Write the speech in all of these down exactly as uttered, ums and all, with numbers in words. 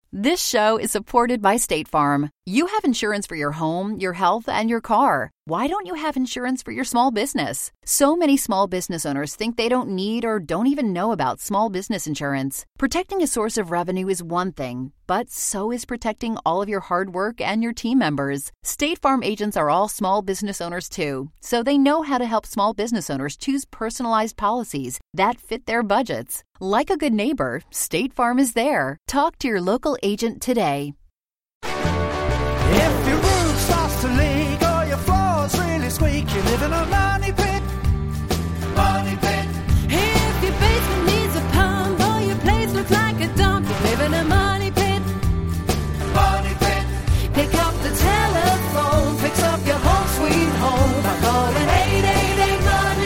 This show is supported by State Farm. You have insurance for your home, your health, and your car. Why don't you have insurance for your small business? So many small business owners think they don't need or don't even know about small business insurance. Protecting a source of revenue is one thing, but so is protecting all of your hard work and your team members. State Farm agents are all small business owners too, so they know how to help small business owners choose personalized policies that fit their budgets. Like a good neighbor, State Farm is there. Talk to your local agent today. If your roof starts to leak or your floor's really squeak, you live in a money pit. Money pit. If your basement needs a pump or your place looks like a dump, you live in a money pit. Money pit. Pick up the telephone, fix up your home sweet home by calling eight eight eight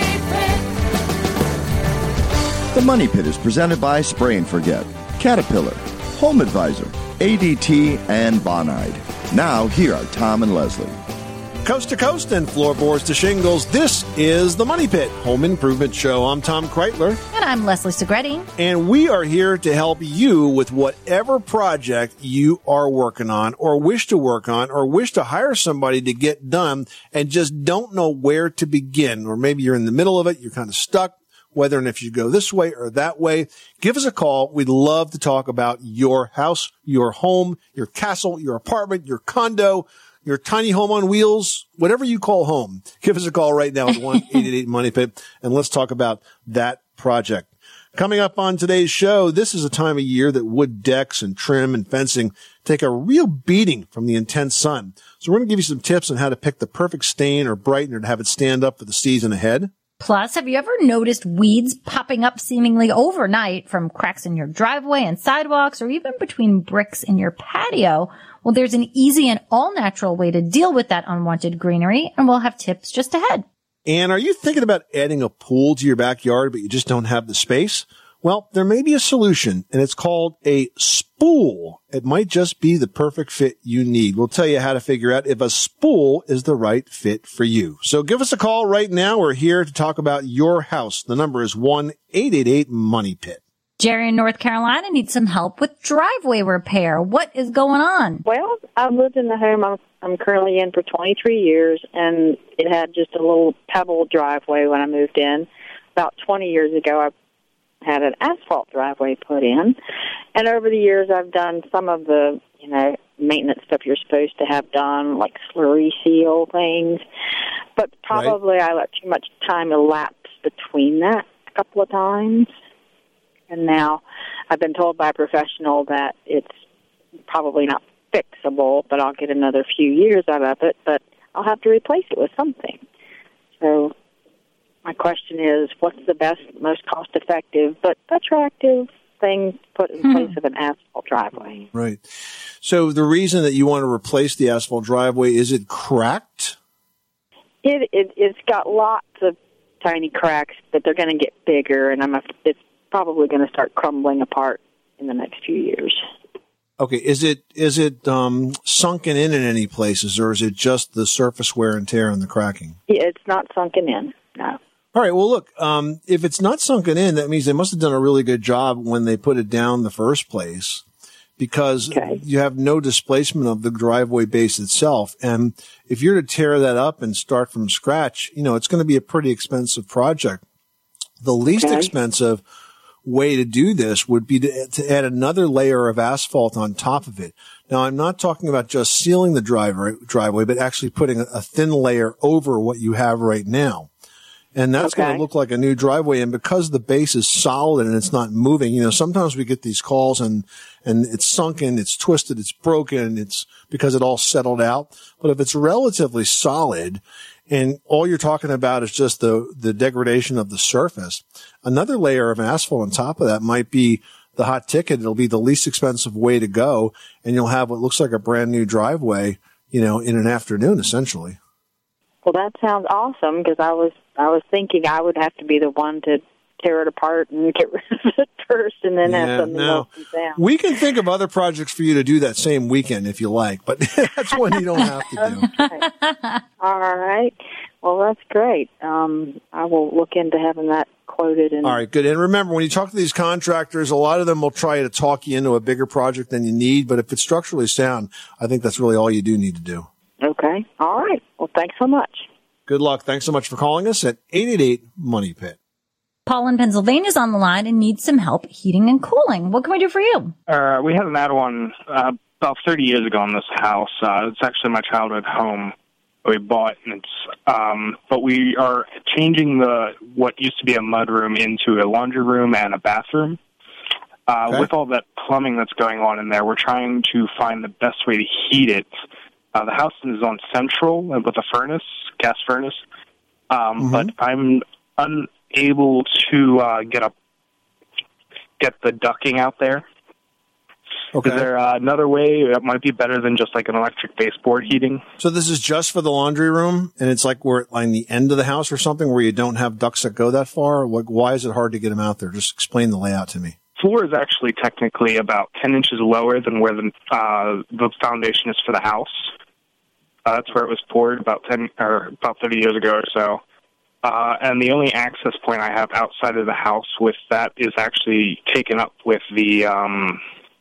money pit. The Money Pit is presented by Spray and Forget, Caterpillar, Home Advisor, A D T, and Bonide. Now, here are Tom and Leslie. Coast to coast and floorboards to shingles, this is the Money Pit Home Improvement Show. I'm Tom Kreitler. And I'm Leslie Segretti. And we are here to help you with whatever project you are working on or wish to work on or wish to hire somebody to get done and just don't know where to begin. Or maybe you're in the middle of it, you're kind of stuck, whether and if you go this way or that way. Give us a call. We'd love to talk about your house, your home, your castle, your apartment, your condo, your tiny home on wheels, whatever you call home. Give us a call right now at one eight eight eight money pit, and let's talk about that project. Coming up on today's show, this is a time of year that wood decks and trim and fencing take a real beating from the intense sun. So we're going to give you some tips on how to pick the perfect stain or brightener to have it stand up for the season ahead. Plus, have you ever noticed weeds popping up seemingly overnight from cracks in your driveway and sidewalks or even between bricks in your patio? Well, there's an easy and all-natural way to deal with that unwanted greenery, and we'll have tips just ahead. And are you thinking about adding a pool to your backyard, but you just don't have the space? Well, there may be a solution, and it's called a spool. It might just be the perfect fit you need. We'll tell you how to figure out if a spool is the right fit for you. So give us a call right now. We're here to talk about your house. The number is one eight eight eight money pit. Jerry in North Carolina needs some help with driveway repair. What is going on? Well, I've lived in the home I'm, I'm currently in for twenty-three years, and it had just a little pebble driveway when I moved in. About twenty years ago, I had an asphalt driveway put in, and over the years I've done some of the, you know, maintenance stuff you're supposed to have done, like slurry seal things, but probably right. I let too much time elapse between that a couple of times, and now I've been told by a professional that it's probably not fixable, but I'll get another few years out of it, but I'll have to replace it with something. So my question is, what's the best, most cost-effective, but attractive thing put in place of an asphalt driveway? Right. So the reason that you want to replace the asphalt driveway, is it cracked? It, it, it's got lots of tiny cracks, but they're going to get bigger, and I'm a, it's probably going to start crumbling apart in the next few years. Okay. Is it is it um, sunken in in any places, or is it just the surface wear and tear and the cracking? Yeah, it's not sunken in, no. All right. Well, look, um, if it's not sunken in, that means they must have done a really good job when they put it down in the first place, because okay. you have no displacement of the driveway base itself. And if you're to tear that up and start from scratch, you know, it's going to be a pretty expensive project. The least okay. expensive way to do this would be to, to add another layer of asphalt on top of it. Now, I'm not talking about just sealing the driveway, driveway, but actually putting a, a thin layer over what you have right now. And that's okay. going to look like a new driveway. And because the base is solid and it's not moving, you know, sometimes we get these calls and, and it's sunken, it's twisted, it's broken, it's because it all settled out. But if it's relatively solid and all you're talking about is just the, the degradation of the surface, another layer of asphalt on top of that might be the hot ticket. It'll be the least expensive way to go. And you'll have what looks like a brand new driveway, you know, in an afternoon, essentially. Well, that sounds awesome, because I was I was thinking I would have to be the one to tear it apart and get rid of it first, and then yeah, have something no. else down. We can think of other projects for you to do that same weekend if you like, but that's one you don't have to do. Okay. All right. Well, that's great. Um, I will look into having that quoted. And all right, good. And remember, when you talk to these contractors, a lot of them will try to talk you into a bigger project than you need. But if it's structurally sound, I think that's really all you do need to do. Okay. All right. Well, thanks so much. Good luck. Thanks so much for calling us at eight eight eight, MONEY PIT. Paul in Pennsylvania is on the line and needs some help heating and cooling. What can we do for you? Uh, we had an add-on uh, about thirty years ago in this house. Uh, it's actually my childhood home we bought, and it's um, but we are changing the what used to be a mudroom into a laundry room and a bathroom. Uh, okay. With all that plumbing that's going on in there, we're trying to find the best way to heat it. Uh, the house is on central with a furnace, gas furnace, um, mm-hmm. but I'm unable to uh, get a get the ducting out there. Okay. Is there uh, another way that might be better than just like an electric baseboard heating? So this is just for the laundry room, and it's like we're on the end of the house or something where you don't have ducts that go that far? Like, why is it hard to get them out there? Just explain the layout to me. Floor is actually technically about ten inches lower than where the uh, the foundation is for the house. Uh, that's where it was poured about ten or about thirty years ago or so. Uh, and the only access point I have outside of the house with that is actually taken up with the um,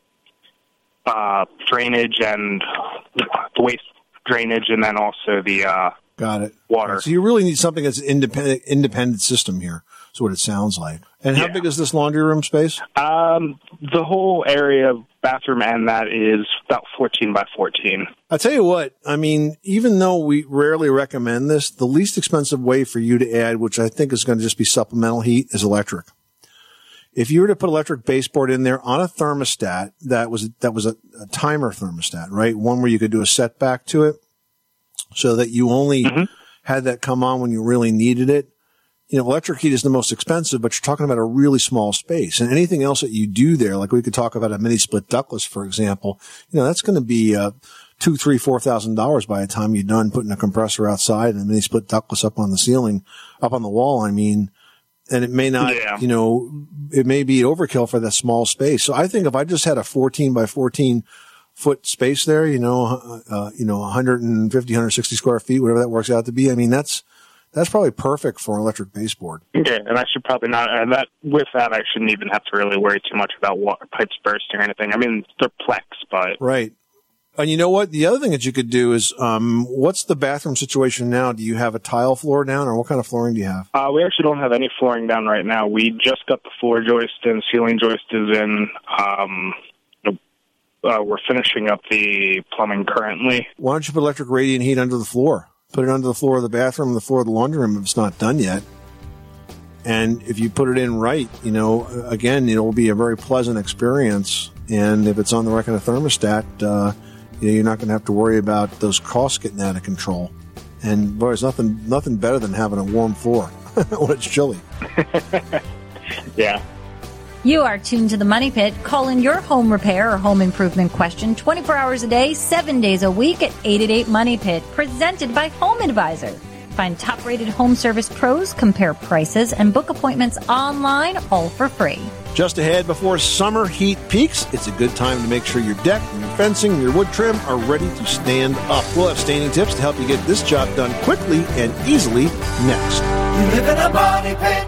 uh, drainage and the waste drainage, and then also the uh, got it water. So you really need something that's an independent independent system here. That's what it sounds like. And how yeah. big is this laundry room space? Um, the whole area, bathroom and that, is about fourteen by fourteen. I'll tell you what, I mean, even though we rarely recommend this, the least expensive way for you to add, which I think is going to just be supplemental heat, is electric. If you were to put electric baseboard in there on a thermostat, that was, that was a, a timer thermostat, right? One where you could do a setback to it so that you only mm-hmm. had that come on when you really needed it. You know, electric heat is the most expensive, but you're talking about a really small space. And anything else that you do there, like we could talk about a mini split ductless, for example, you know, that's going to be, uh, two, three, four thousand dollars by the time you're done putting a compressor outside and a mini split ductless up on the ceiling, up on the wall. I mean, and it may not, yeah. you know, it may be overkill for that small space. So I think if I just had a fourteen by fourteen foot space there, you know, uh, you know, one fifty, one sixty square feet, whatever that works out to be. I mean, that's, That's probably perfect for an electric baseboard. Okay, and I should probably not, uh, that, with that, I shouldn't even have to really worry too much about water pipes bursting or anything. I mean, they're Plex, but. Right. And you know what? The other thing that you could do is, um, what's the bathroom situation now? Do you have a tile floor down, or what kind of flooring do you have? Uh, we actually don't have any flooring down right now. We just got the floor joist in, ceiling joist is in. Um, uh, we're finishing up the plumbing currently. Why don't you put electric radiant heat under the floor? Put it under the floor of the bathroom and the floor of the laundry room if it's not done yet. And if you put it in right, you know, again, it will be a very pleasant experience. And if it's on the right kind of thermostat, uh, you know, you're not going to have to worry about those costs getting out of control. And boy, there's nothing, nothing better than having a warm floor when it's chilly. Yeah. You are tuned to the Money Pit. Call in your home repair or home improvement question twenty-four hours a day, seven days a week at eight eight eight, MONEY PIT, presented by Home Advisor. Find top-rated home service pros, compare prices, and book appointments online, all for free. Just ahead, before summer heat peaks, it's a good time to make sure your deck, your fencing, and your wood trim are ready to stand up. We'll have staining tips to help you get this job done quickly and easily next. You live in a money pit.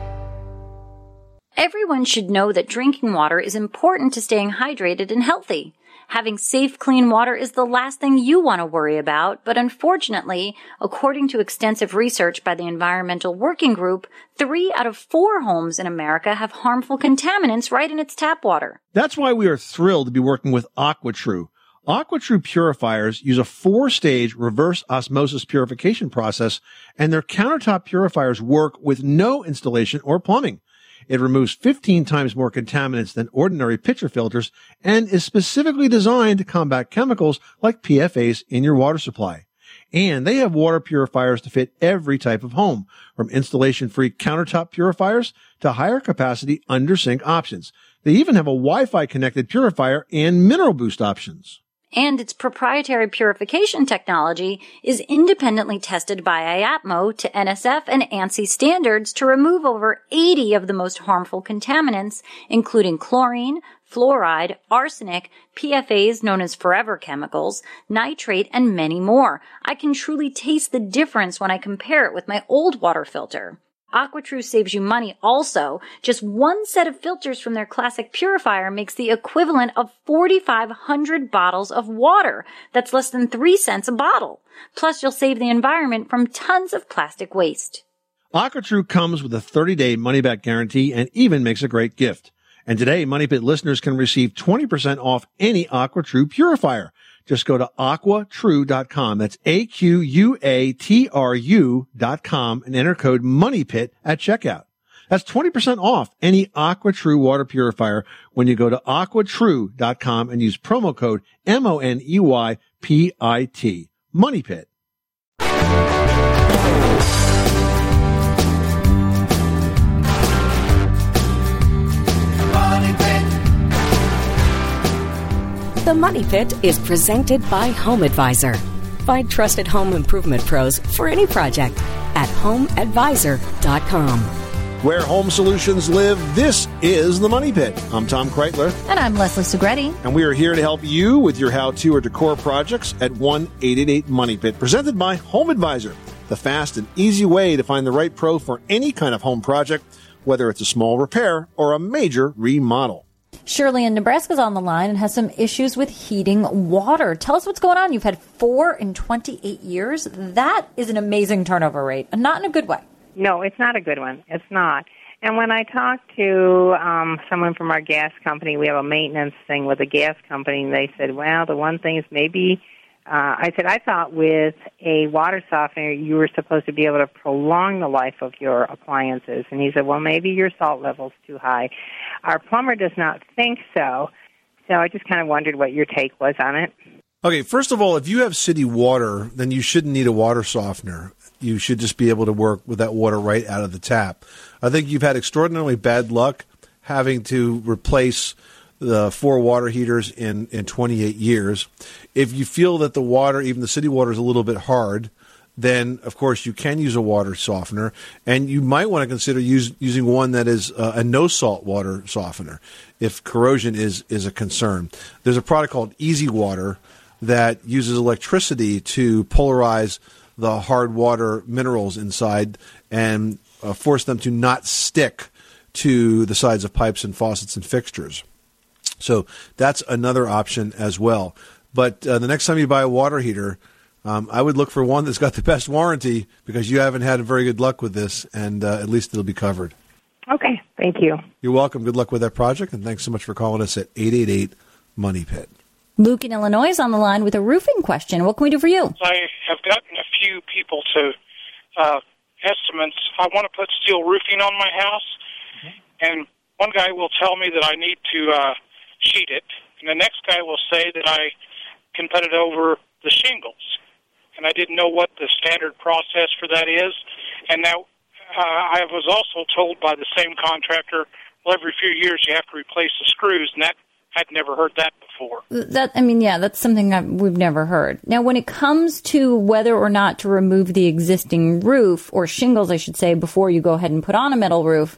Everyone should know that drinking water is important to staying hydrated and healthy. Having safe, clean water is the last thing you want to worry about, but unfortunately, according to extensive research by the Environmental Working Group, three out of four homes in America have harmful contaminants right in its tap water. That's why we are thrilled to be working with AquaTrue. AquaTrue purifiers use a four-stage reverse osmosis purification process, and their countertop purifiers work with no installation or plumbing. It removes fifteen times more contaminants than ordinary pitcher filters and is specifically designed to combat chemicals like P F As in your water supply. And they have water purifiers to fit every type of home, from installation-free countertop purifiers to higher capacity under-sink options. They even have a Wi-Fi connected purifier and mineral boost options. and its proprietary purification technology is independently tested by I A P M O to N S F and ANSI standards to remove over eighty of the most harmful contaminants, including chlorine, fluoride, arsenic, P F As known as forever chemicals, nitrate, and many more. I can truly taste the difference when I compare it with my old water filter. AquaTrue saves you money also. Just one set of filters from their classic purifier makes the equivalent of forty-five hundred bottles of water. That's less than three cents a bottle. Plus, you'll save the environment from tons of plastic waste. AquaTrue comes with a thirty-day money-back guarantee and even makes a great gift. And today, Money Pit listeners can receive twenty percent off any AquaTrue purifier. Just go to aqua true dot com. That's A Q U A T R U dot com and enter code MONEYPIT at checkout. That's twenty percent off any AquaTrue water purifier when you go to aqua true dot com and use promo code M O N E Y P I T. MONEYPIT. The Money Pit is presented by Home Advisor. Find trusted home improvement pros for any project at home advisor dot com. Where home solutions live, this is the Money Pit. I'm Tom Kreitler. And I'm Leslie Segretti. And we are here to help you with your how-to or decor projects at one eight eight eight Money Pit, presented by Home Advisor, the fast and easy way to find the right pro for any kind of home project, whether it's a small repair or a major remodel. Shirley in Nebraska's on the line and has some issues with heating water. Tell us what's going on. You've had four in twenty-eight years. That is an amazing turnover rate, and not in a good way. No, it's not a good one. It's not. And when I talked to um, someone from our gas company, we have a maintenance thing with a gas company, and they said, well, the one thing is maybe, uh, I said, I thought with a water softener you were supposed to be able to prolong the life of your appliances. And he said, well, maybe your salt level's too high. Our plumber does not think so, so I just kind of wondered what your take was on it. Okay, first of all, if you have city water, then you shouldn't need a water softener. You should just be able to work with that water right out of the tap. I think you've had extraordinarily bad luck having to replace the four water heaters in, in twenty-eight years. If you feel that the water, even the city water, is a little bit hard, then, of course, you can use a water softener, and you might want to consider use, using one that is uh, a no-salt water softener if corrosion is, is a concern. There's a product called Easy Water that uses electricity to polarize the hard water minerals inside and uh, force them to not stick to the sides of pipes and faucets and fixtures. So that's another option as well. But uh, the next time you buy a water heater, Um, I would look for one that's got the best warranty because you haven't had very good luck with this, and uh, at least it'll be covered. Okay, thank you. You're welcome. Good luck with that project, and thanks so much for calling us at eight eight eight Money Pit. Luke in Illinois is on the line with a roofing question. What can we do for you? I have gotten a few people to uh, estimates. I want to put steel roofing on my house, and one guy will tell me that I need to uh, sheet it, and the next guy will say that I can put it over the shingles. And I didn't know what the standard process for that is. And now uh, I was also told by the same contractor, well, every few years you have to replace the screws, and that I'd never heard that before. That I mean, yeah, that's something that we've never heard. Now, when it comes to whether or not to remove the existing roof, or shingles, I should say, before you go ahead and put on a metal roof,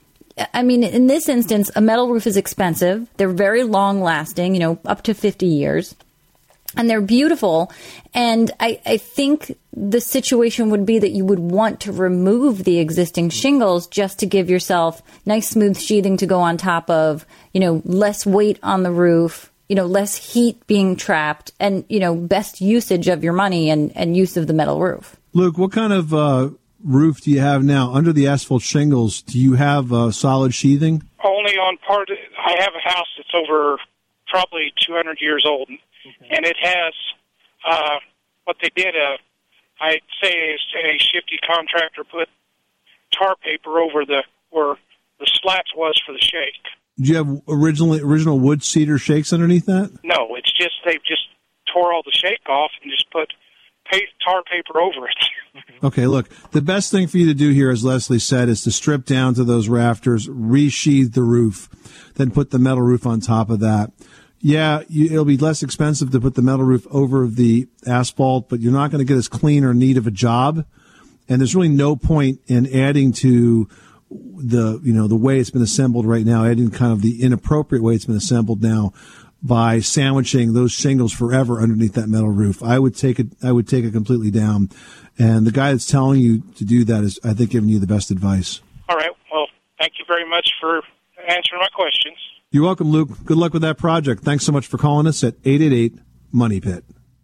I mean, in this instance, a metal roof is expensive. They're very long-lasting, you know, up to fifty years. And they're beautiful. And I, I think the situation would be that you would want to remove the existing shingles just to give yourself nice, smooth sheathing to go on top of, you know, less weight on the roof, you know, less heat being trapped, and, you know, best usage of your money and, and use of the metal roof. Luke, what kind of uh, roof do you have now? Under the asphalt shingles, do you have uh, solid sheathing? Only on part of, I have a house that's over probably two hundred years old. Okay. And it has uh, what they did. Uh, I'd say a shifty contractor put tar paper over the where the slats was for the shake. Do you have originally original wood cedar shakes underneath that? No, it's just they just tore all the shake off and just put pa- tar paper over it. Okay, look, the best thing for you to do here, as Leslie said, is to strip down to those rafters, resheathe the roof, then put the metal roof on top of that. Yeah, you, it'll be less expensive to put the metal roof over the asphalt, but you're not going to get as clean or neat of a job. And there's really no point in adding to the, you know, the way it's been assembled right now, adding kind of the inappropriate way it's been assembled now by sandwiching those shingles forever underneath that metal roof. I would take it, I would take it completely down. And the guy that's telling you to do that is, I think, giving you the best advice. All right. Well, thank you very much for answering my questions. You're welcome, Luke. Good luck with that project. Thanks so much for calling us at eight eight eight, MONEY PIT.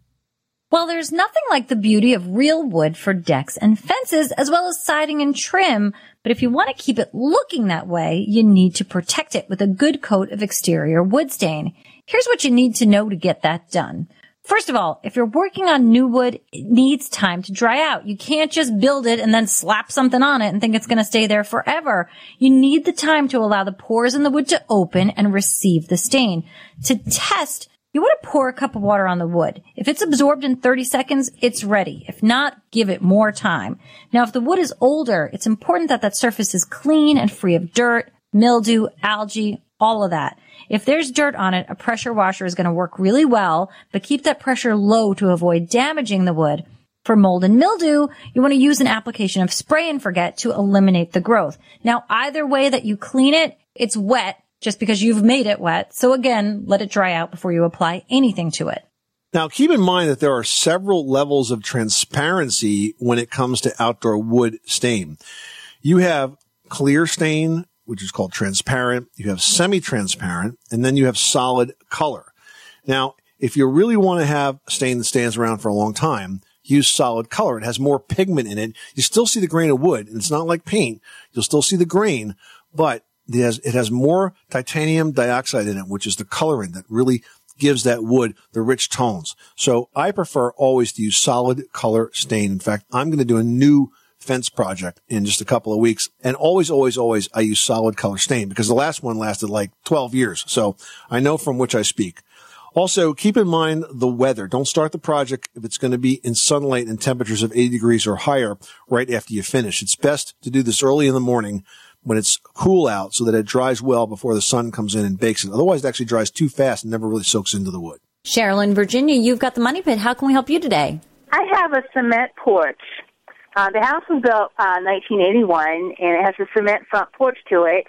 Well, there's nothing like the beauty of real wood for decks and fences, as well as siding and trim. But if you want to keep it looking that way, you need to protect it with a good coat of exterior wood stain. Here's what you need to know to get that done. First of all, if you're working on new wood, it needs time to dry out. You can't just build it and then slap something on it and think it's going to stay there forever. You need the time to allow the pores in the wood to open and receive the stain. To test, you want to pour a cup of water on the wood. If it's absorbed in thirty seconds, it's ready. If not, give it more time. Now, if the wood is older, it's important that that surface is clean and free of dirt, mildew, algae, all of that. If there's dirt on it, a pressure washer is going to work really well, but keep that pressure low to avoid damaging the wood. For mold and mildew, you want to use an application of spray and forget to eliminate the growth. Now, either way that you clean it, it's wet just because you've made it wet. So again, let it dry out before you apply anything to it. Now, keep in mind that there are several levels of transparency when it comes to outdoor wood stain. You have clear stain, which is called transparent. You have semi-transparent, and then you have solid color. Now, if you really want to have a stain that stands around for a long time, use solid color. It has more pigment in it. You still see the grain of wood, and it's not like paint. You'll still see the grain, but it has, it has more titanium dioxide in it, which is the colorant that really gives that wood the rich tones. So I prefer always to use solid color stain. In fact, I'm going to do a new fence project in just a couple of weeks. And always, always, always, I use solid color stain because the last one lasted like twelve years. So I know from which I speak. Also, keep in mind the weather. Don't start the project if it's going to be in sunlight and temperatures of eighty degrees or higher right after you finish. It's best to do this early in the morning when it's cool out so that it dries well before the sun comes in and bakes it. Otherwise, it actually dries too fast and never really soaks into the wood. Cheryl in Virginia, you've got the Money Pit. How can we help you today? I have a cement porch. Uh, the house was built uh, nineteen eighty-one, and it has a cement front porch to it.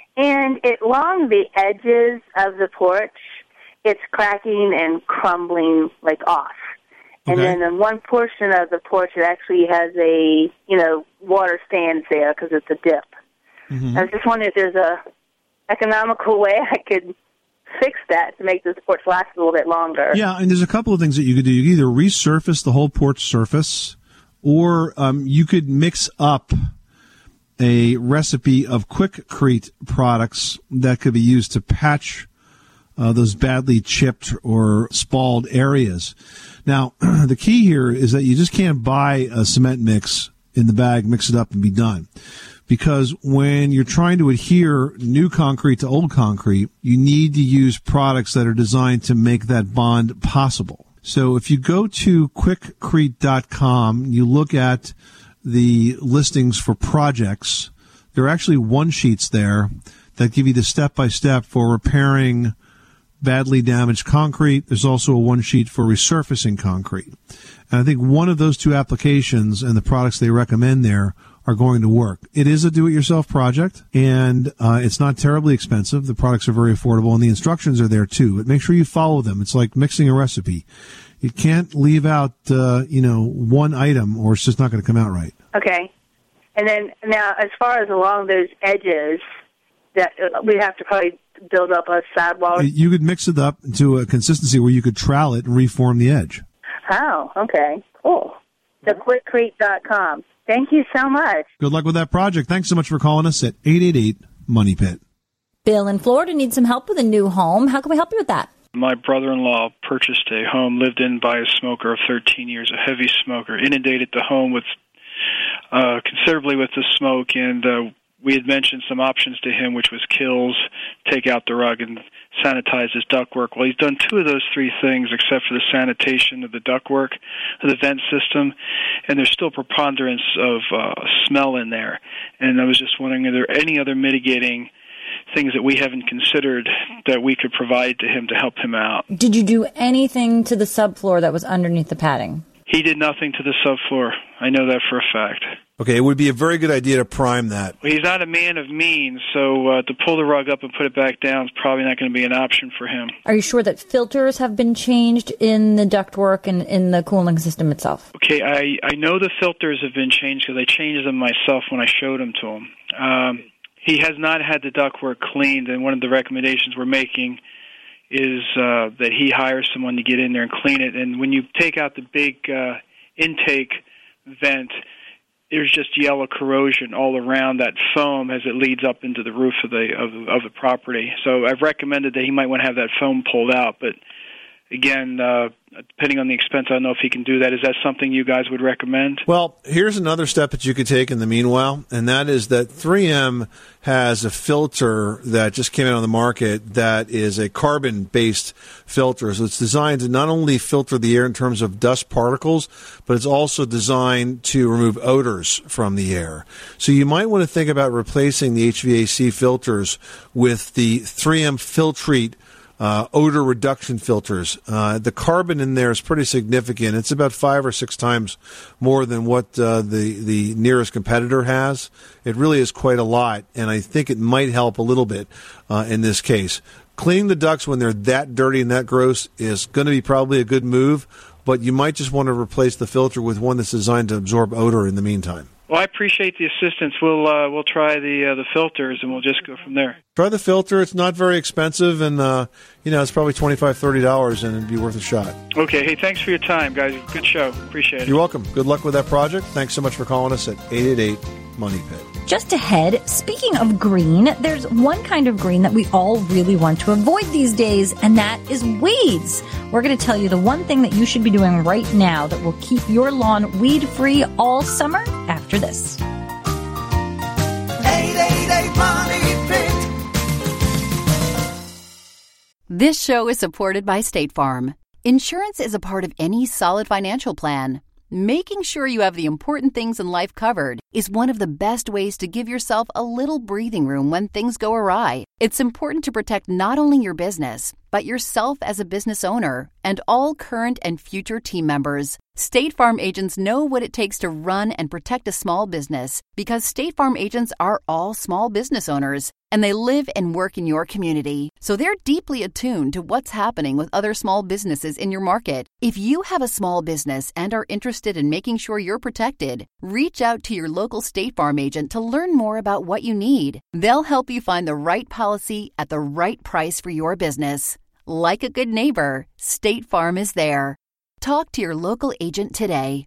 And it, along the edges of the porch, it's cracking and crumbling, like, off. Okay. And then in one portion of the porch, it actually has a, you know, water stands there because it's a dip. Mm-hmm. I was just wondering if there's a economical way I could fix that to make this porch last a little bit longer. Yeah, and there's a couple of things that you could do. You could either resurface the whole porch surface, or um, you could mix up a recipe of Quikrete products that could be used to patch uh, those badly chipped or spalled areas. Now, the key here is that you just can't buy a cement mix in the bag, mix it up, and be done. Because when you're trying to adhere new concrete to old concrete, you need to use products that are designed to make that bond possible. So if you go to Quikrete dot com, you look at the listings for projects, there are actually one-sheets there that give you the step-by-step for repairing badly damaged concrete. There's also a one-sheet for resurfacing concrete. And I think one of those two applications and the products they recommend there are going to work. It is a do-it-yourself project, and uh, it's not terribly expensive. The products are very affordable, and the instructions are there too. But make sure you follow them. It's like mixing a recipe. You can't leave out, uh, you know, one item, or it's just not going to come out right. Okay. And then now, as far as along those edges, that uh, we have to probably build up a sidewall. You could mix it up into a consistency where you could trowel it and reform the edge. Oh, okay. Cool. So Quikrete dot com. Thank you so much. Good luck with that project. Thanks so much for calling us at eight eight eight, MONEY PIT. Bill in Florida needs some help with a new home. How can we help you with that? My brother-in-law purchased a home, lived in by a smoker of thirteen years, a heavy smoker, inundated the home with uh, considerably with the smoke, and uh, we had mentioned some options to him, which was kills, take out the rug, and sanitize his ductwork. Well, he's done two of those three things except for the sanitation of the ductwork, of the vent system, and there's still preponderance of uh, smell in there. And I was just wondering, are there any other mitigating things that we haven't considered that we could provide to him to help him out. Did you do anything to the subfloor that was underneath the padding? He did nothing to the subfloor. I know that for a fact. Okay, it would be a very good idea to prime that. Well, he's not a man of means, so uh, to pull the rug up and put it back down is probably not going to be an option for him. Are you sure that filters have been changed in the ductwork and in the cooling system itself? Okay, I, I know the filters have been changed because I changed them myself when I showed them to him. Um, he has not had the ductwork cleaned, and one of the recommendations we're making is uh, that he hires someone to get in there and clean it. And when you take out the big uh, intake vent, there's just yellow corrosion all around that foam as it leads up into the roof of the of, of the property. So I've recommended that he might want to have that foam pulled out. But again, uh, depending on the expense, I don't know if he can do that. Is that something you guys would recommend? Well, here's another step that you could take in the meanwhile, and that is that three M has a filter that just came out on the market that is a carbon-based filter. So it's designed to not only filter the air in terms of dust particles, but it's also designed to remove odors from the air. So you might want to think about replacing the H V A C filters with the three M Filtrete Uh, odor reduction filters. Uh, the carbon in there is pretty significant. It's about five or six times more than what uh, the the nearest competitor has. It really is quite a lot, and I think it might help a little bit uh, in this case. Cleaning the ducts when they're that dirty and that gross is going to be probably a good move, but you might just want to replace the filter with one that's designed to absorb odor in the meantime. Well, I appreciate the assistance. We'll uh, we'll try the uh, the filters, and we'll just go from there. Try the filter. It's not very expensive, and uh, you know it's probably twenty-five dollars, thirty dollars, and it'd be worth a shot. Okay. Hey, thanks for your time, guys. Good show. Appreciate it. You're welcome. Good luck with that project. Thanks so much for calling us at eight eight eight, money pit. Just ahead, speaking of green, there's one kind of green that we all really want to avoid these days, and that is weeds. We're going to tell you the one thing that you should be doing right now that will keep your lawn weed-free all summer after this. eight eight eight, money pit. This show is supported by State Farm. Insurance is a part of any solid financial plan. Making sure you have the important things in life covered is one of the best ways to give yourself a little breathing room when things go awry. It's important to protect not only your business, but yourself as a business owner and all current and future team members. State Farm agents know what it takes to run and protect a small business because State Farm agents are all small business owners and they live and work in your community. So they're deeply attuned to what's happening with other small businesses in your market. If you have a small business and are interested in making sure you're protected, reach out to your local State Farm agent to learn more about what you need. They'll help you find the right policy at the right price for your business. Like a good neighbor, State Farm is there. Talk to your local agent today.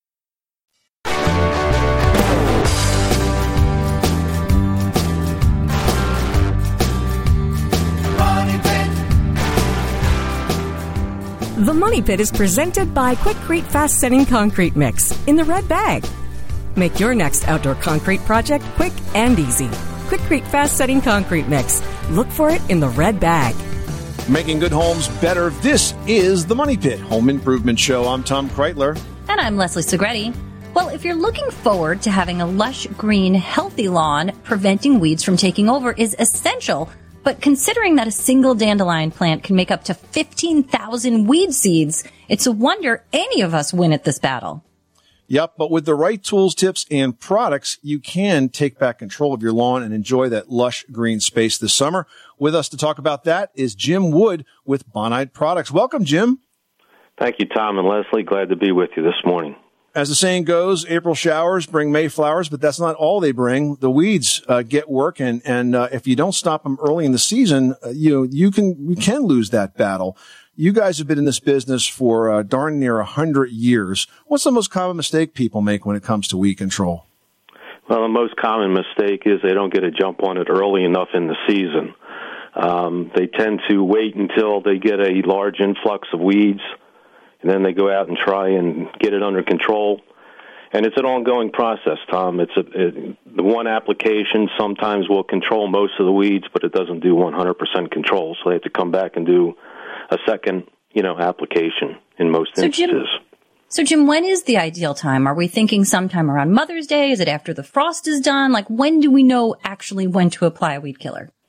The Money Pit is presented by Quikrete Fast Setting Concrete Mix in the red bag. Make your next outdoor concrete project quick and easy. Quikrete Fast Setting Concrete Mix. Look for it in the red bag. Making good homes better. This is the Money Pit Home Improvement Show. I'm Tom Kreitler. And I'm Leslie Segretti. Well, if you're looking forward to having a lush, green, healthy lawn, preventing weeds from taking over is essential. But considering that a single dandelion plant can make up to fifteen thousand weed seeds, it's a wonder any of us win at this battle. Yep, but with the right tools, tips, and products, you can take back control of your lawn and enjoy that lush green space this summer. With us to talk about that is Jim Wood with Bonide Products. Welcome, Jim. Thank you, Tom and Leslie. Glad to be with you this morning. As the saying goes, April showers bring May flowers, but that's not all they bring. The weeds uh, get work, and and uh, if you don't stop them early in the season, uh, you you can you can lose that battle. You guys have been in this business for uh, darn near a hundred years. What's the most common mistake people make when it comes to weed control? Well, the most common mistake is they don't get a jump on it early enough in the season. Um, they tend to wait until they get a large influx of weeds, and then they go out and try and get it under control. And it's an ongoing process, Tom. It's a, it, the one application sometimes will control most of the weeds, but it doesn't do one hundred percent control. So they have to come back and do a second, you know, application in most so instances. Jim, so, Jim, when is the ideal time? Are we thinking sometime around Mother's Day? Is it after the frost is done? Like, when do we know actually when to apply a weed killer?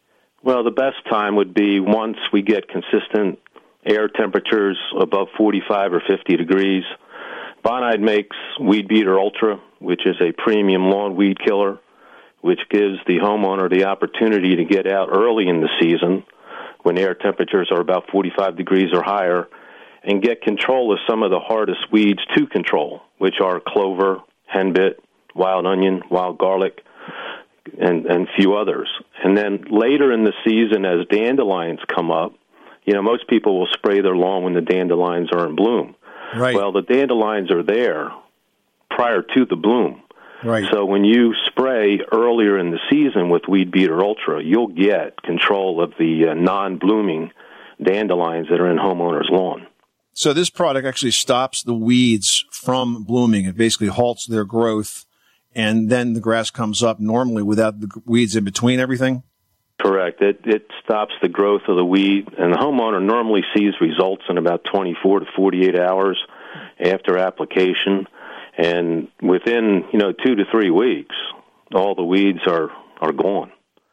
Well, the best time would be once we get consistent air temperatures above forty-five or fifty degrees. Bonide makes Weed Beater Ultra, which is a premium lawn weed killer, which gives the homeowner the opportunity to get out early in the season when air temperatures are about forty-five degrees or higher and get control of some of the hardest weeds to control, which are clover, henbit, wild onion, wild garlic, and and few others. And then later in the season, as dandelions come up, you know, most people will spray their lawn when the dandelions are in bloom. Right. Well, the dandelions are there prior to the bloom. Right. So when you spray earlier in the season with Weed Beater Ultra, you'll get control of the uh, non-blooming dandelions that are in homeowners' lawn. So this product actually stops the weeds from blooming. It basically halts their growth, and then the grass comes up normally without the weeds in between everything? Correct. It it stops the growth of the weed, and the homeowner normally sees results in about twenty-four to forty-eight hours after application. And within, you know, two to three weeks, all the weeds are, are gone.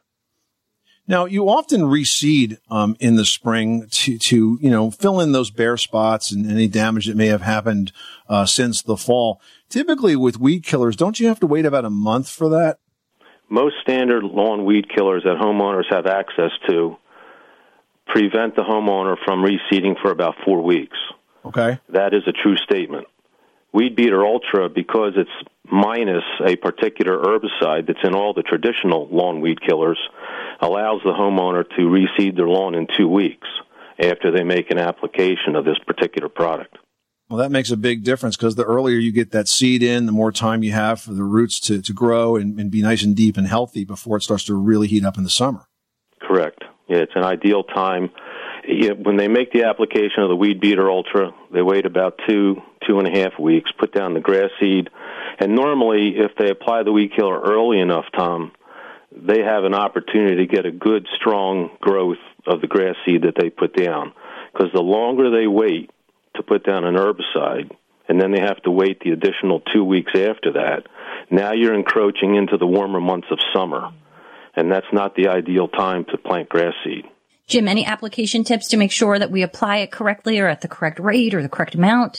Now, you often reseed um, in the spring to, to, you know, fill in those bare spots and any damage that may have happened uh, since the fall. Typically with weed killers, don't you have to wait about a month for that? Most standard lawn weed killers that homeowners have access to prevent the homeowner from reseeding for about four weeks. Okay. That is a true statement. Weed Beater Ultra, because it's minus a particular herbicide that's in all the traditional lawn weed killers, allows the homeowner to reseed their lawn in two weeks after they make an application of this particular product. Well, that makes a big difference because the earlier you get that seed in, the more time you have for the roots to, to grow and, and be nice and deep and healthy before it starts to really heat up in the summer. Correct. Yeah, it's an ideal time. Yeah, when they make the application of the Weed Beater Ultra, they wait about two, two and a half weeks, put down the grass seed, and normally if they apply the weed killer early enough, Tom, they have an opportunity to get a good, strong growth of the grass seed that they put down. Because the longer they wait to put down an herbicide, and then they have to wait the additional two weeks after that, now you're encroaching into the warmer months of summer, and that's not the ideal time to plant grass seed. Jim, any application tips to make sure that we apply it correctly or at the correct rate or the correct amount?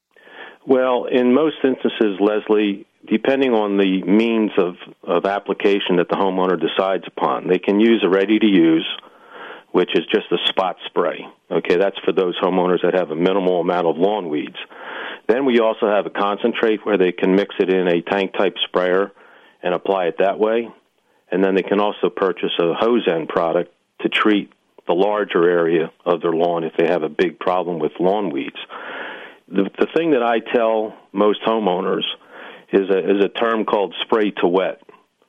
Well, in most instances, Leslie, depending on the means of, of application that the homeowner decides upon, they can use a ready-to-use, which is just a spot spray. Okay, that's for those homeowners that have a minimal amount of lawn weeds. Then we also have a concentrate where they can mix it in a tank-type sprayer and apply it that way. And then they can also purchase a hose end product to treat the larger area of their lawn if they have a big problem with lawn weeds. The, the thing that I tell most homeowners is a, is a term called spray to wet.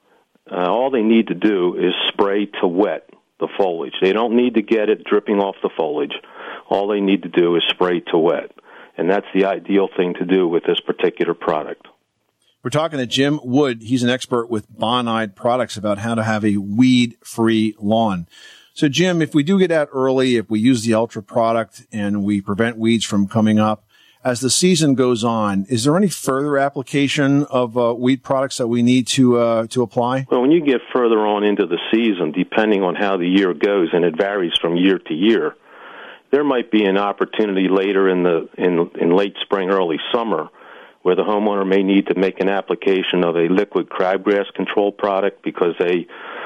Uh, all they need to do is spray to wet the foliage. They don't need to get it dripping off the foliage. All they need to do is spray to wet. And that's the ideal thing to do with this particular product. We're talking to Jim Wood. He's an expert with Bonide Products about how to have a weed-free lawn. So, Jim, if we do get out early, if we use the Ultra product and we prevent weeds from coming up, as the season goes on, is there any further application of uh, weed products that we need to uh, to apply? Well, when you get further on into the season, depending on how the year goes, and it varies from year to year, there might be an opportunity later in the in, in late spring, early summer, where the homeowner may need to make an application of a liquid crabgrass control product because a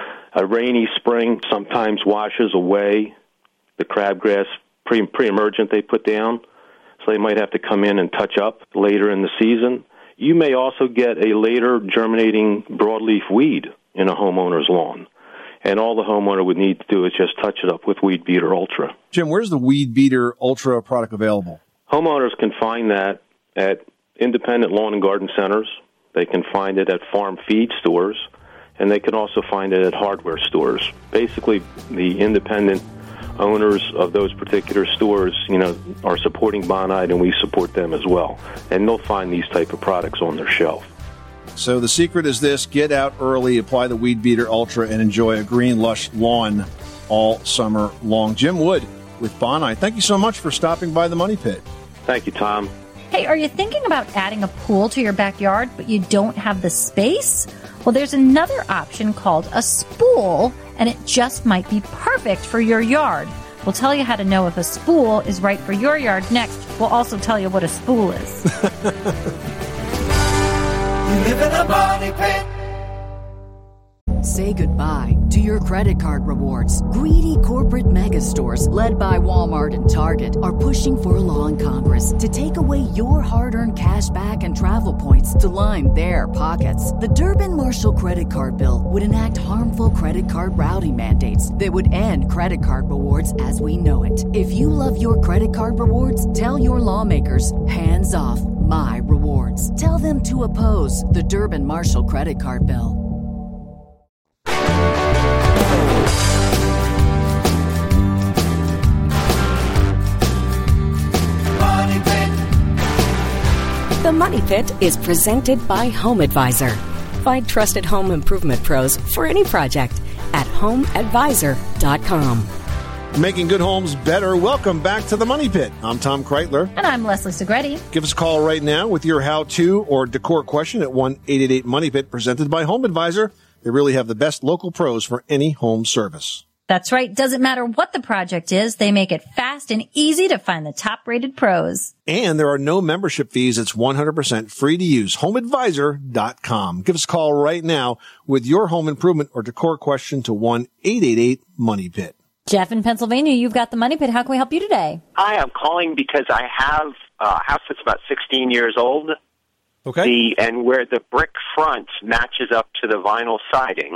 A rainy spring sometimes washes away the crabgrass pre- pre-emergent they put down, so they might have to come in and touch up later in the season. You may also get a later germinating broadleaf weed in a homeowner's lawn, and all the homeowner would need to do is just touch it up with Weed Beater Ultra. Jim, where's the Weed Beater Ultra product available? Homeowners can find that at independent lawn and garden centers. They can find it at farm feed stores, and they can also find it at hardware stores. Basically, the independent owners of those particular stores, you know, are supporting Bonide, and we support them as well. And they'll find these type of products on their shelf. So the secret is this: get out early, apply the Weed Beater Ultra, and enjoy a green, lush lawn all summer long. Jim Wood with Bonide, thank you so much for stopping by the Money Pit. Thank you, Tom. Hey, are you thinking about adding a pool to your backyard, but you don't have the space? Well, there's another option called a spool, and it just might be perfect for your yard. We'll tell you how to know if a spool is right for your yard next. We'll also tell you what a spool is. You live in a money pit. Say goodbye to your credit card rewards. Greedy corporate mega stores, led by Walmart and Target, are pushing for a law in Congress to take away your hard-earned cash back and travel points to line their pockets. The Durbin-Marshall credit card bill would enact harmful credit card routing mandates that would end credit card rewards as we know it. If you love your credit card rewards, tell your lawmakers, hands off my rewards. Tell them to oppose the Durbin-Marshall credit card bill. The Money Pit is presented by Home Advisor. Find trusted home improvement pros for any project at home advisor dot com. Making good homes better. Welcome back to the Money Pit. I'm Tom Kreitler. And I'm Leslie Segretti. Give us a call right now with your how-to or decor question at one eight eight eight money pit, presented by Home Advisor. They really have the best local pros for any home service. That's right. Doesn't matter what the project is. They make it fast and easy to find the top-rated pros. And there are no membership fees. It's one hundred percent free to use. home advisor dot com. Give us a call right now with your home improvement or decor question to one eight eight eight money pit. Jeff in Pennsylvania, you've got the Money Pit. How can we help you today? Hi, I'm calling because I have a house that's about sixteen years old. Okay. The, and where the brick front matches up to the vinyl siding,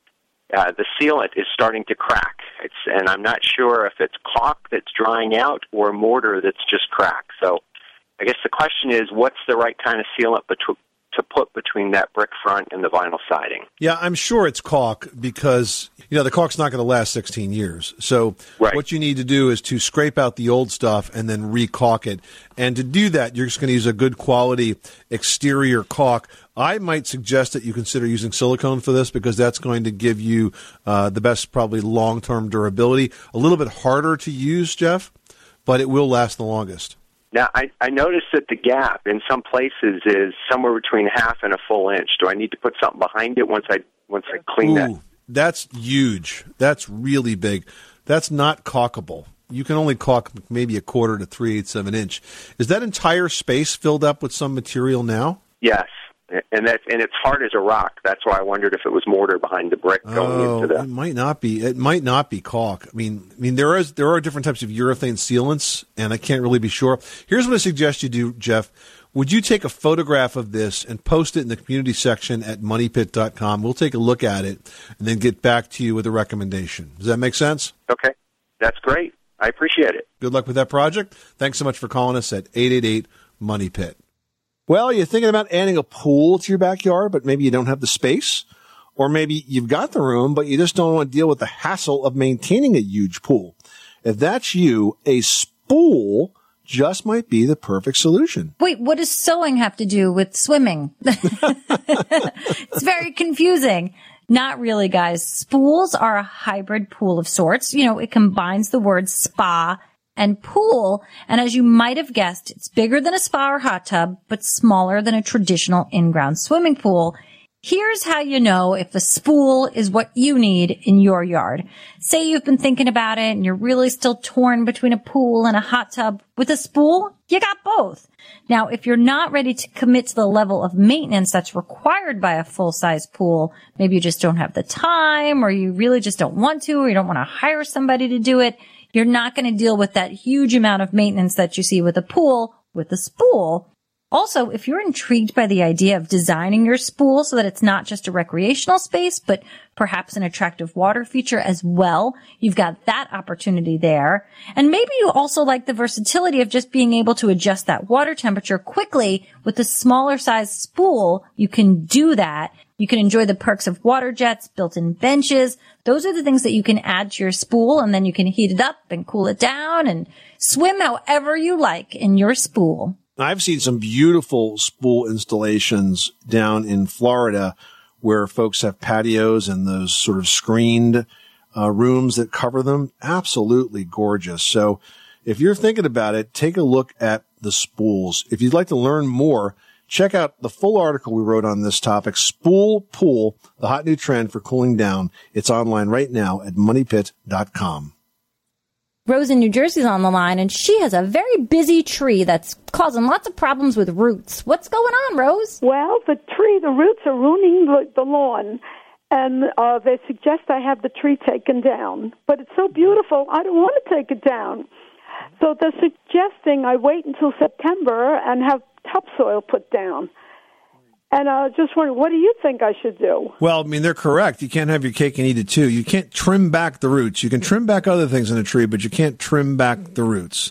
Uh, the sealant is starting to crack. It's, and I'm not sure if it's caulk that's drying out or mortar that's just cracked. So I guess the question is, what's the right kind of sealant betw- to put between that brick front and the vinyl siding? Yeah, I'm sure it's caulk because, you know, the caulk's not going to last sixteen years. So right. What you need to do is to scrape out the old stuff and then re-caulk it. And to do that, you're just going to use a good quality exterior caulk. I might suggest that you consider using silicone for this because that's going to give you uh, the best, probably long-term durability. A little bit harder to use, Jeff, but it will last the longest. Now, I, I noticed that the gap in some places is somewhere between half and a full inch. Do I need to put something behind it once I once I clean Ooh, that? That's huge. That's really big. That's not caulkable. You can only caulk maybe a quarter to three-eighths of an inch. Is that entire space filled up with some material now? Yes. And that and it's hard as a rock. That's why I wondered if it was mortar behind the brick going oh, into the. It might not be. It might not be caulk. I mean, I mean there is there are different types of urethane sealants, and I can't really be sure. Here's what I suggest you do, Jeff. Would you take a photograph of this and post it in the community section at money pit dot com? We'll take a look at it and then get back to you with a recommendation. Does that make sense? Okay, that's great. I appreciate it. Good luck with that project. Thanks so much for calling us at eight eight eight money pit. Well, you're thinking about adding a pool to your backyard, but maybe you don't have the space. Or maybe you've got the room, but you just don't want to deal with the hassle of maintaining a huge pool. If that's you, a spool just might be the perfect solution. Wait, what does sewing have to do with swimming? It's very confusing. Not really, guys. Spools are a hybrid pool of sorts. You know, it combines the words spa and pool. And as you might have guessed, it's bigger than a spa or hot tub, but smaller than a traditional in-ground swimming pool. Here's how you know if a spool is what you need in your yard. Say you've been thinking about it and you're really still torn between a pool and a hot tub. With a spool, you got both. Now, if you're not ready to commit to the level of maintenance that's required by a full-size pool, maybe you just don't have the time, or you really just don't want to, or you don't want to hire somebody to do it, you're not going to deal with that huge amount of maintenance that you see with a pool with a spool. Also, if you're intrigued by the idea of designing your spool so that it's not just a recreational space, but perhaps an attractive water feature as well, you've got that opportunity there. And maybe you also like the versatility of just being able to adjust that water temperature quickly. With a smaller size spool, you can do that. You can enjoy the perks of water jets, built-in benches. Those are the things that you can add to your spool, and then you can heat it up and cool it down and swim however you like in your spool. I've seen some beautiful spool installations down in Florida where folks have patios and those sort of screened uh, rooms that cover them. Absolutely gorgeous. So if you're thinking about it, take a look at the spools. If you'd like to learn more, check out the full article we wrote on this topic, Spool Pool, the hot new trend for cooling down. It's online right now at money pit dot com. Rose in New Jersey's on the line, and she has a very busy tree that's causing lots of problems with roots. What's going on, Rose? Well, the tree, the roots are ruining the, the lawn, and uh, they suggest I have the tree taken down. But it's so beautiful, I don't want to take it down. So they're suggesting I wait until September and have topsoil put down. And I was just wondering, what do you think I should do? Well, I mean, they're correct. You can't have your cake and eat it too. You can't trim back the roots. You can trim back other things in a tree, but you can't trim back the roots.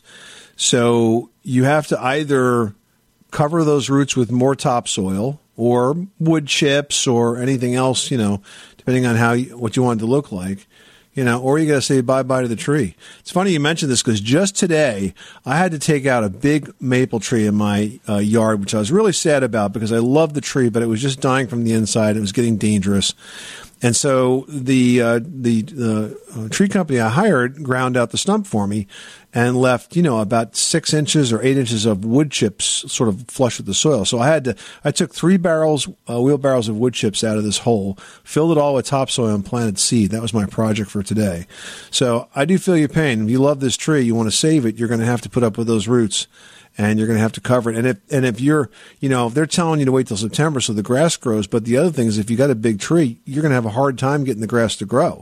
So you have to either cover those roots with more topsoil or wood chips or anything else, you know, depending on how you, what you want it to look like. You know, or you got to say bye-bye to the tree. It's funny you mentioned this because just today I had to take out a big maple tree in my uh, yard, which I was really sad about because I loved the tree, but it was just dying from the inside. It was getting dangerous. And so the uh, the uh, tree company I hired ground out the stump for me and left, you know, about six inches or eight inches of wood chips sort of flush with the soil. So I had to, I took three barrels, uh, wheelbarrows of wood chips out of this hole, filled it all with topsoil and planted seed. That was my project for today. So I do feel your pain. If you love this tree, you want to save it, you're going to have to put up with those roots. And you're going to have to cover it. And if, and if you're, you know, if they're telling you to wait till September so the grass grows, but the other thing is if you got a big tree, you're going to have a hard time getting the grass to grow.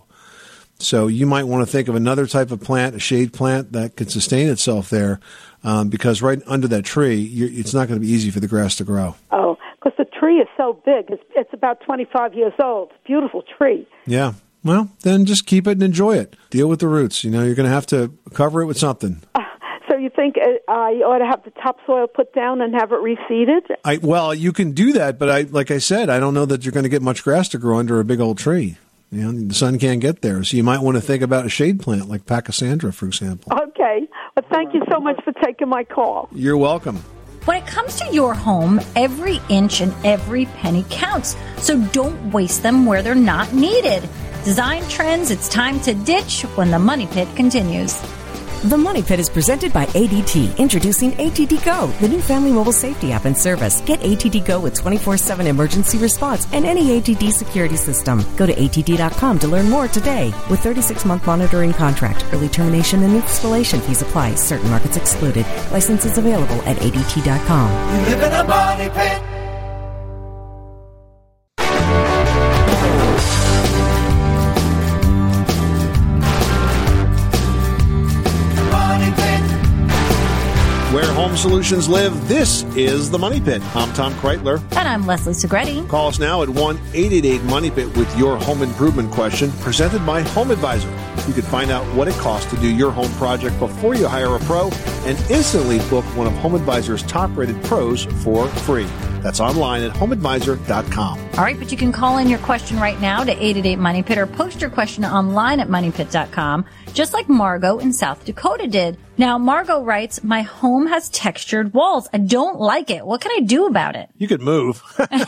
So you might want to think of another type of plant, a shade plant that could sustain itself there, um, because right under that tree, you're, it's not going to be easy for the grass to grow. Oh, because the tree is so big. It's, it's about twenty-five years old. Beautiful tree. Yeah. Well, then just keep it and enjoy it. Deal with the roots. You know, you're going to have to cover it with something. Uh, So you think I ought to have the topsoil put down and have it reseeded? I, well, you can do that, but I, like I said, I don't know that you're going to get much grass to grow under a big old tree. You know, the sun can't get there. So you might want to think about a shade plant like Pachysandra, for example. Okay. Well, thank you so much for taking my call. You're welcome. When it comes to your home, every inch and every penny counts. So don't waste them where they're not needed. Design trends, it's time to ditch when the Money Pit continues. The Money Pit is presented by A D T, introducing A T D Go, the new family mobile safety app and service. Get A T D Go with twenty-four seven emergency response and any A T D security system. Go to A T D dot com to learn more today. With thirty-six month monitoring contract, early termination and installation fees apply. Certain markets excluded. Licenses available at A D T dot com. You live in a money pit. Where home solutions live, this is the Money Pit. I'm Tom Kreitler. And I'm Leslie Segretti. Call us now at one eight eight eight money pit with your home improvement question, presented by Home Advisor. You can find out what it costs to do your home project before you hire a pro and instantly book one of Home Advisor's top-rated pros for free. That's online at home advisor dot com. All right, but you can call in your question right now to eight eight eight money pit or post your question online at money pit dot com, just like Margot in South Dakota did. Now, Margot writes, my home has textured walls. I don't like it. What can I do about it? You could move.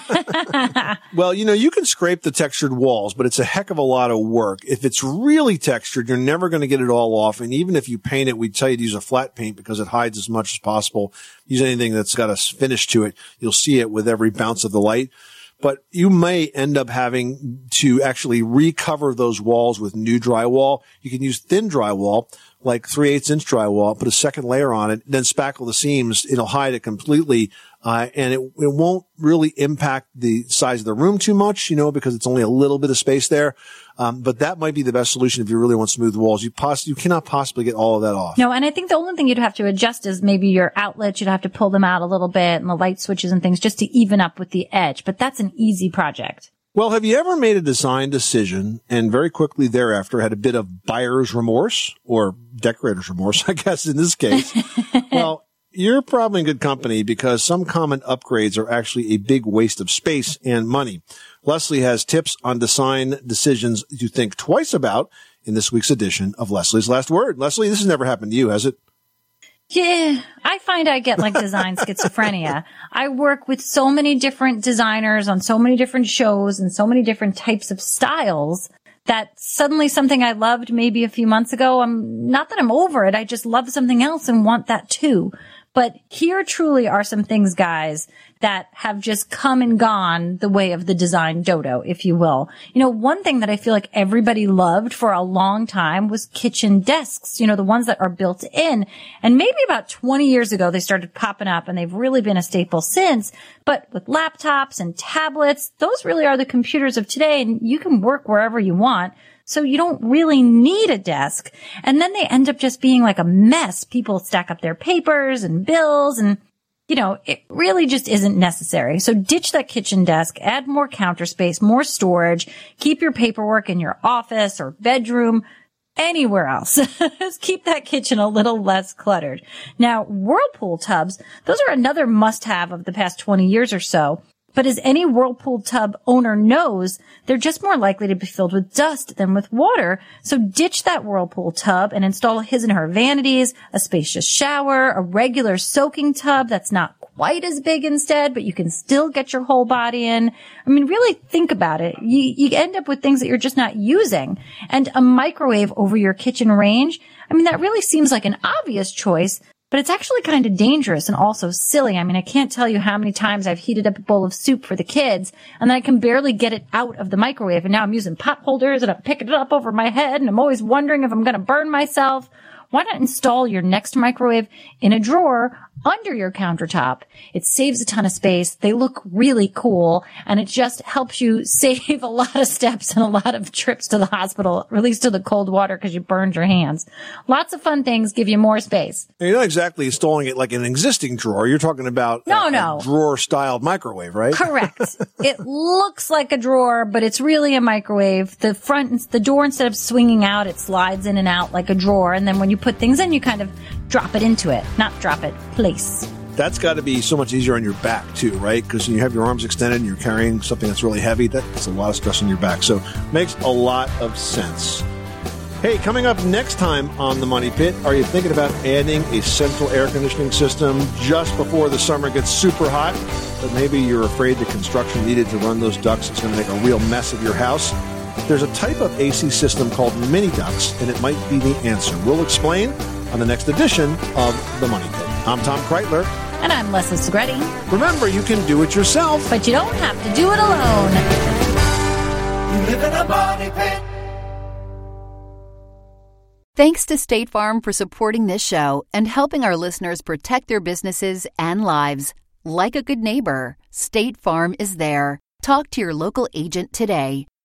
Well, you know, you can scrape the textured walls, but it's a heck of a lot of work. If it's really textured, you're never going to get it all off. And even if you paint it, we'd tell you to use a flat paint because it hides as much as possible. Use anything that's got a finish to it. You'll see it with every bounce of the light. But you may end up having to actually recover those walls with new drywall. You can use thin drywall, like three eighths inch drywall, put a second layer on it, then spackle the seams. It'll hide it completely. Uh, and it, it won't really impact the size of the room too much, you know, because it's only a little bit of space there. Um, but that might be the best solution if you really want smooth walls. You poss- you cannot possibly get all of that off. No, and I think the only thing you'd have to adjust is maybe your outlets. You'd have to pull them out a little bit and the light switches and things just to even up with the edge. But that's an easy project. Well, have you ever made a design decision and very quickly thereafter had a bit of buyer's remorse or decorator's remorse, I guess, in this case? Well, you're probably in good company because some common upgrades are actually a big waste of space and money. Leslie has tips on design decisions to think twice about in this week's edition of Leslie's Last Word. Leslie, this has never happened to you, has it? Yeah, I find I get like design schizophrenia. I work with so many different designers on so many different shows and so many different types of styles That's suddenly something I loved maybe a few months ago. I'm not that I'm over it. I just love something else and want that too. But here truly are some things, guys, that have just come and gone the way of the design dodo, if you will. You know, one thing that I feel like everybody loved for a long time was kitchen desks, you know, the ones that are built in. And maybe about twenty years ago, they started popping up and they've really been a staple since. But with laptops and tablets, those really are the computers of today, and you can work wherever you want. So you don't really need a desk. And then they end up just being like a mess. People stack up their papers and bills and, you know, it really just isn't necessary. So ditch that kitchen desk, add more counter space, more storage, keep your paperwork in your office or bedroom, anywhere else. Just keep that kitchen a little less cluttered. Now, Whirlpool tubs, those are another must-have of the past twenty years or so. But as any Whirlpool tub owner knows, they're just more likely to be filled with dust than with water. So ditch that Whirlpool tub and install his and her vanities, a spacious shower, a regular soaking tub that's not quite as big instead, but you can still get your whole body in. I mean, really think about it. You, you end up with things that you're just not using. And a microwave over your kitchen range, I mean, that really seems like an obvious choice, but it's actually kind of dangerous and also silly. I mean, I can't tell you how many times I've heated up a bowl of soup for the kids and then I can barely get it out of the microwave. And now I'm using pot holders and I'm picking it up over my head and I'm always wondering if I'm going to burn myself. Why not install your next microwave in a drawer under your countertop? It saves a ton of space. They look really cool, and it just helps you save a lot of steps and a lot of trips to the hospital, or at least to the cold water because you burned your hands. Lots of fun things give you more space. You're not exactly installing it like an existing drawer. You're talking about no, a, no. a drawer-style microwave, right? Correct. It looks like a drawer, but it's really a microwave. The front, the door, instead of swinging out, it slides in and out like a drawer, and then when you put things in, you kind of drop it into it. Not drop it, place. That's got to be so much easier on your back, too, right? Because you have your arms extended and you're carrying something that's really heavy. That's a lot of stress on your back. So makes a lot of sense. Hey, coming up next time on The Money Pit, are you thinking about adding a central air conditioning system just before the summer gets super hot? But maybe you're afraid the construction needed to run those ducts is going to make a real mess of your house? There's a type of A C system called mini ducts, and it might be the answer. We'll explain on the next edition of The Money Pit. I'm Tom Kreitler. And I'm Leslie Segretti. Remember, you can do it yourself. But you don't have to do it alone. You live in a money pit. Thanks to State Farm for supporting this show and helping our listeners protect their businesses and lives. Like a good neighbor, State Farm is there. Talk to your local agent today.